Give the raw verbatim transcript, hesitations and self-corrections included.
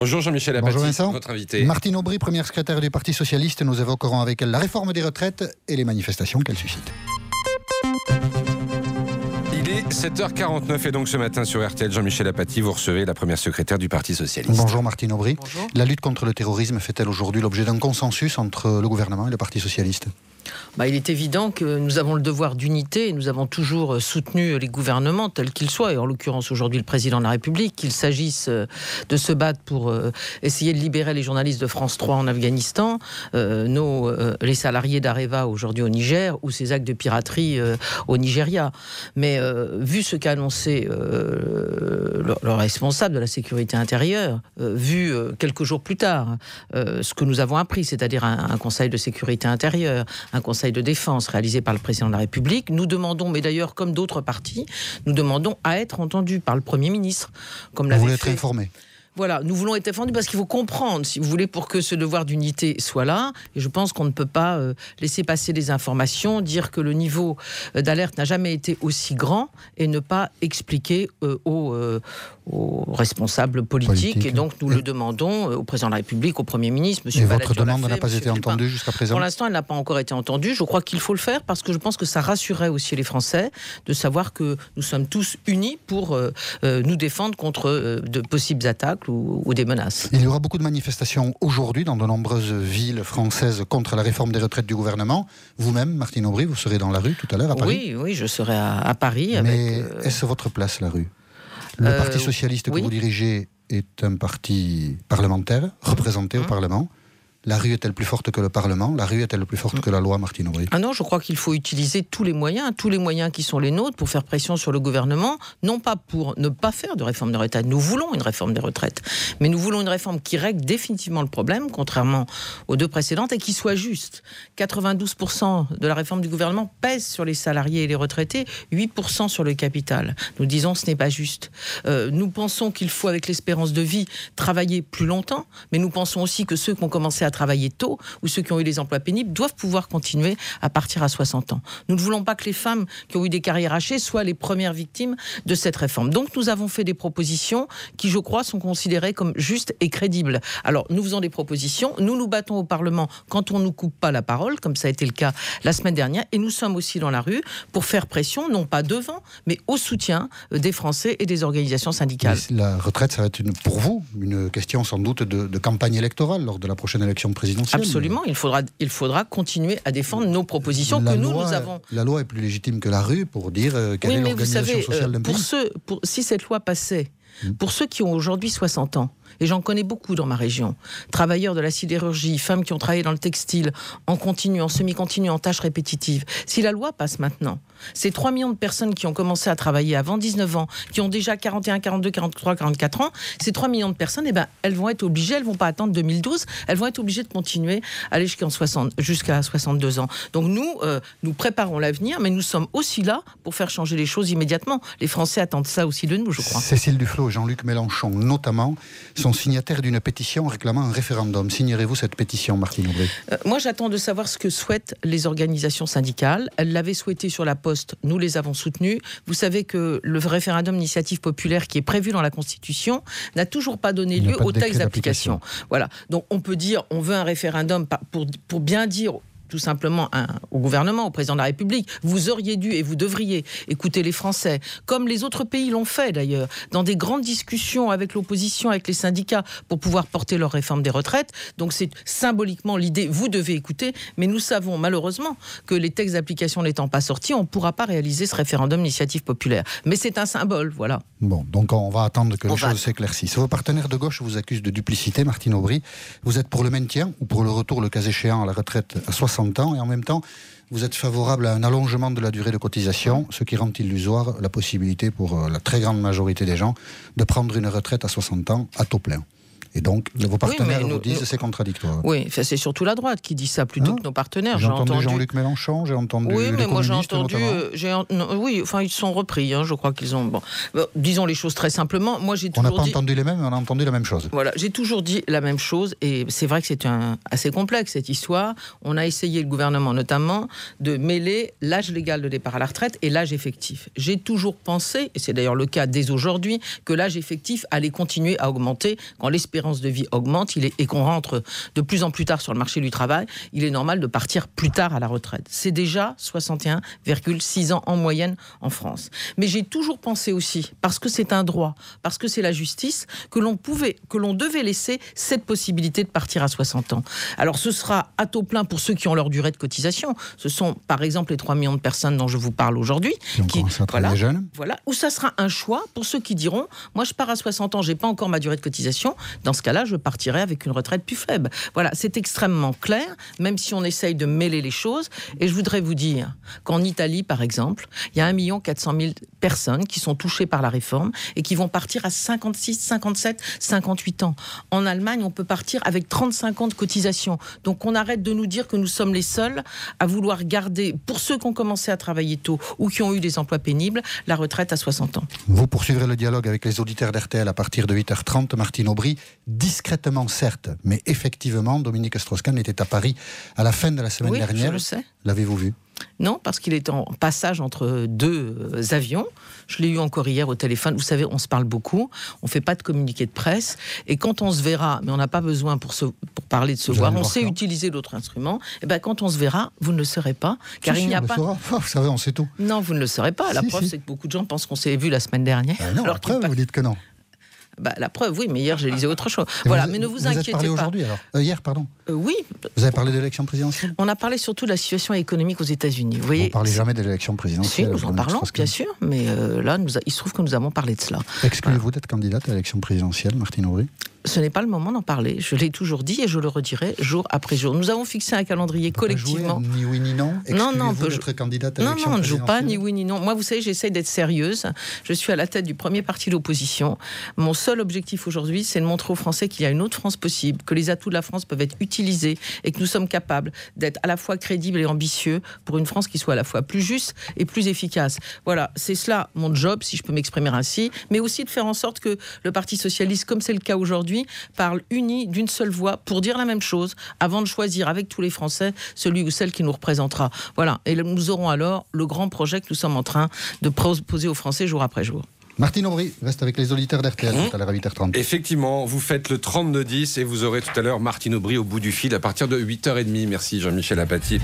Bonjour Jean-Michel Apathy, Bonjour Vincent. votre invité. Martine Aubry, première secrétaire du Parti Socialiste, nous évoquerons avec elle la réforme des retraites et les manifestations qu'elle suscite. Il est sept heures quarante-neuf et donc ce matin sur R T L, Jean-Michel Apathy, vous recevez la première secrétaire du Parti Socialiste. Bonjour Martine Aubry. Bonjour. La lutte contre le terrorisme fait-elle aujourd'hui l'objet d'un consensus entre le gouvernement et le Parti Socialiste ? Bah, il est évident que nous avons le devoir d'unité et nous avons toujours soutenu les gouvernements tels qu'ils soient, et en l'occurrence aujourd'hui le président de la République, qu'il s'agisse de se battre pour essayer de libérer les journalistes de France trois en Afghanistan, euh, nos, euh, les salariés d'Areva aujourd'hui au Niger, ou ces actes de piraterie euh, au Nigeria. Mais euh, vu ce qu'a annoncé euh, le, le responsable de la sécurité intérieure, euh, vu euh, quelques jours plus tard euh, ce que nous avons appris, c'est-à-dire un, un conseil de sécurité intérieure, un conseil de défense réalisé par le président de la République. Nous demandons, mais d'ailleurs comme d'autres partis, nous demandons à être entendus par le Premier ministre. Comme Vous l'avait voulez fait... être informé ? Voilà, nous voulons être défendus parce qu'il faut comprendre, si vous voulez, pour que ce devoir d'unité soit là. Et je pense qu'on ne peut pas euh, laisser passer des informations, dire que le niveau euh, d'alerte n'a jamais été aussi grand et ne pas expliquer euh, aux, euh, aux responsables politiques. Politique. Et donc nous et... le demandons euh, au président de la République, au Premier ministre. Monsieur et Balladur votre demande l'a fait, n'a pas Monsieur été Philippin. entendue jusqu'à présent ? Pour l'instant, elle n'a pas encore été entendue. Je crois qu'il faut le faire parce que je pense que ça rassurerait aussi les Français de savoir que nous sommes tous unis pour euh, euh, nous défendre contre euh, de possibles attaques ou, ou des menaces. Il y aura beaucoup de manifestations aujourd'hui dans de nombreuses villes françaises contre la réforme des retraites du gouvernement. Vous-même, Martine Aubry, vous serez dans la rue tout à l'heure à Paris ? Oui, oui, je serai à, à Paris. Mais avec, euh... est-ce votre place, la rue ? Le euh, Parti Socialiste que oui. vous dirigez est un parti parlementaire, représenté mmh. au Parlement. La rue est-elle plus forte que le Parlement ? La rue est-elle plus forte mmh. que la loi, Martine Aubry ? Ah non, je crois qu'il faut utiliser tous les moyens, tous les moyens qui sont les nôtres pour faire pression sur le gouvernement, non pas pour ne pas faire de réforme des retraites. Nous voulons une réforme des retraites, mais nous voulons une réforme qui règle définitivement le problème, contrairement aux deux précédentes, et qui soit juste. quatre-vingt-douze pour cent de la réforme du gouvernement pèse sur les salariés et les retraités, huit pour cent sur le capital. Nous disons que ce n'est pas juste. Euh, nous pensons qu'il faut, avec l'espérance de vie, travailler plus longtemps, mais nous pensons aussi que ceux qui ont commencé à travailler tôt ou ceux qui ont eu des emplois pénibles doivent pouvoir continuer à partir à soixante ans. Nous ne voulons pas que les femmes qui ont eu des carrières hachées soient les premières victimes de cette réforme. Donc nous avons fait des propositions qui, je crois, sont considérées comme justes et crédibles. Alors nous faisons des propositions, nous nous battons au Parlement quand on ne nous coupe pas la parole, comme ça a été le cas la semaine dernière, et nous sommes aussi dans la rue pour faire pression, non pas devant, mais au soutien des Français et des organisations syndicales. Mais la retraite, ça va être une, pour vous une question sans doute de, de campagne électorale lors de la prochaine élection présidentielle. Absolument, il faudra, il faudra continuer à défendre nos propositions la que nous, loi, nous avons. La loi est plus légitime que la rue pour dire euh, quelle oui, est mais l'organisation vous savez, sociale d'un euh, pour pays. ceux, pour, si cette loi passait, mmh. pour ceux qui ont aujourd'hui soixante ans, et j'en connais beaucoup dans ma région, travailleurs de la sidérurgie, femmes qui ont travaillé dans le textile, en continu, en semi-continu, en tâches répétitives. Si la loi passe maintenant, ces trois millions de personnes qui ont commencé à travailler avant dix-neuf ans, qui ont déjà quarante et un, quarante-deux, quarante-trois, quarante-quatre ans, ces trois millions de personnes, eh ben, elles vont être obligées, elles ne vont pas attendre deux mille douze, elles vont être obligées de continuer à aller jusqu'à soixante, jusqu'à soixante-deux ans. Donc nous, euh, nous préparons l'avenir, mais nous sommes aussi là pour faire changer les choses immédiatement. Les Français attendent ça aussi de nous, je crois. Cécile Duflot et Jean-Luc Mélenchon, notamment, sont signataires d'une pétition réclamant un référendum. Signerez-vous cette pétition, Martine Aubry ? euh, Moi, j'attends de savoir ce que souhaitent les organisations syndicales. Elles l'avaient souhaité sur la Poste, nous les avons soutenus. Vous savez que le référendum d'initiative populaire qui est prévu dans la Constitution n'a toujours pas donné lieu au texte d'application. Voilà. Donc on peut dire, on veut un référendum pour, pour bien dire tout simplement un, au gouvernement, au président de la République, vous auriez dû et vous devriez écouter les Français, comme les autres pays l'ont fait d'ailleurs, dans des grandes discussions avec l'opposition, avec les syndicats, pour pouvoir porter leur réforme des retraites. Donc c'est symboliquement l'idée, vous devez écouter, mais nous savons malheureusement que les textes d'application n'étant pas sortis, on ne pourra pas réaliser ce référendum d'initiative populaire. Mais c'est un symbole, voilà. Bon, donc on va attendre que on les va... choses s'éclaircissent. Vos partenaires de gauche vous accusent de duplicité, Martine Aubry. Vous êtes pour le maintien ou pour le retour, le cas échéant, à la retraite à soixante ans, et en même temps, vous êtes favorable à un allongement de la durée de cotisation, ce qui rend illusoire la possibilité pour la très grande majorité des gens de prendre une retraite à soixante ans à taux plein. Et donc, vos partenaires oui, nous, vous disent que c'est contradictoire. Oui, c'est surtout la droite qui dit ça plutôt hein que nos partenaires. J'ai entendu, entendu Jean-Luc Mélenchon, j'ai entendu oui, les mais moi j'ai entendu, euh, j'ai, non, oui, enfin ils sont repris. Hein, je crois qu'ils ont. Bon, bon, disons les choses très simplement. Moi j'ai toujours on n'a pas dit, entendu les mêmes, mais on a entendu la même chose. Voilà, j'ai toujours dit la même chose, et c'est vrai que c'est un, assez complexe cette histoire. On a essayé, le gouvernement notamment, de mêler l'âge légal de départ à la retraite et l'âge effectif. J'ai toujours pensé, et c'est d'ailleurs le cas dès aujourd'hui, que l'âge effectif allait continuer à augmenter quand l'espérance l'espérance de vie augmente il est, et qu'on rentre de plus en plus tard sur le marché du travail, il est normal de partir plus tard à la retraite. C'est déjà soixante et un virgule six ans en moyenne en France. Mais j'ai toujours pensé aussi, parce que c'est un droit, parce que c'est la justice, que l'on pouvait, que l'on devait laisser cette possibilité de partir à soixante ans. Alors ce sera à taux plein pour ceux qui ont leur durée de cotisation. Ce sont par exemple les trois millions de personnes dont je vous parle aujourd'hui. Qui ont qui, commencé à travailler voilà, jeunes. Voilà, ou ça sera un choix pour ceux qui diront, moi je pars à soixante ans, j'ai pas encore ma durée de cotisation. Dans ce cas-là, je partirai avec une retraite plus faible. Voilà, c'est extrêmement clair, même si on essaye de mêler les choses. Et je voudrais vous dire qu'en Italie, par exemple, il y a un million quatre cent mille personnes qui sont touchées par la réforme et qui vont partir à cinquante-six, cinquante-sept, cinquante-huit ans. En Allemagne, on peut partir avec trente-cinq ans de cotisation. Donc on arrête de nous dire que nous sommes les seuls à vouloir garder, pour ceux qui ont commencé à travailler tôt ou qui ont eu des emplois pénibles, la retraite à soixante ans. Vous poursuivrez le dialogue avec les auditeurs d'R T L à partir de huit heures trente. Martine Aubry, discrètement certes, mais effectivement, Dominique Strauss-Kahn était à Paris à la fin de la semaine oui, dernière. Je le sais. L'avez-vous vu ? Non, parce qu'il est en passage entre deux avions. Je l'ai eu encore hier au téléphone. Vous savez, on se parle beaucoup. On ne fait pas de communiqué de presse. Et quand on se verra, mais on n'a pas besoin pour, se, pour parler de se vous voir, on voir sait quand utiliser d'autres instruments. Et ben, quand on se verra, vous ne le saurez pas. Car si, il si, n'y a on pas. Le saura. Oh, vous savez, on sait tout. Non, vous ne le saurez pas. La si, preuve, si. c'est que beaucoup de gens pensent qu'on s'est vu la semaine dernière. Euh, non, alors la preuve, pas... vous dites que non. Bah, la preuve, oui, mais hier, j'ai lisé autre chose. Et voilà, vous, mais ne vous, vous inquiétez êtes parlé pas. aujourd'hui, alors euh, Hier, pardon. Euh, oui. Vous avez parlé de l'élection présidentielle ? On a parlé surtout de la situation économique aux États-Unis. Vous voyez, Vous ne parlez jamais de l'élection si, présidentielle. nous en parlons, bien sûr, mais euh, là, nous a... il se trouve que nous avons parlé de cela. Excluez-vous Voilà. d'être candidate à l'élection présidentielle, Martine Aubry ? Ce n'est pas le moment d'en parler. Je l'ai toujours dit et je le redirai jour après jour. Nous avons fixé un calendrier collectivement. Jouer, ni oui ni non. Non, non, on peut d'être candidate à non, l'élection non, on ne joue pas présidentielle ? ni oui ni non. Moi, vous savez, j'essaye d'être sérieuse. Je suis à la tête du premier parti d'opposition. Mon seul objectif aujourd'hui, c'est de montrer aux Français qu'il y a une autre France possible, que les atouts de la France peuvent être utilisés et que nous sommes capables d'être à la fois crédibles et ambitieux pour une France qui soit à la fois plus juste et plus efficace. Voilà, c'est cela mon job, si je peux m'exprimer ainsi, mais aussi de faire en sorte que le Parti socialiste, comme c'est le cas aujourd'hui, parle unis d'une seule voix pour dire la même chose avant de choisir avec tous les Français celui ou celle qui nous représentera. Voilà, et nous aurons alors le grand projet que nous sommes en train de proposer aux Français jour après jour. Martine Aubry reste avec les auditeurs d'R T L mmh. tout à l'heure à huit heures trente. Effectivement, vous faites le trente-deux dix et vous aurez tout à l'heure Martine Aubry au bout du fil à partir de huit heures trente. Merci Jean-Michel Apathy.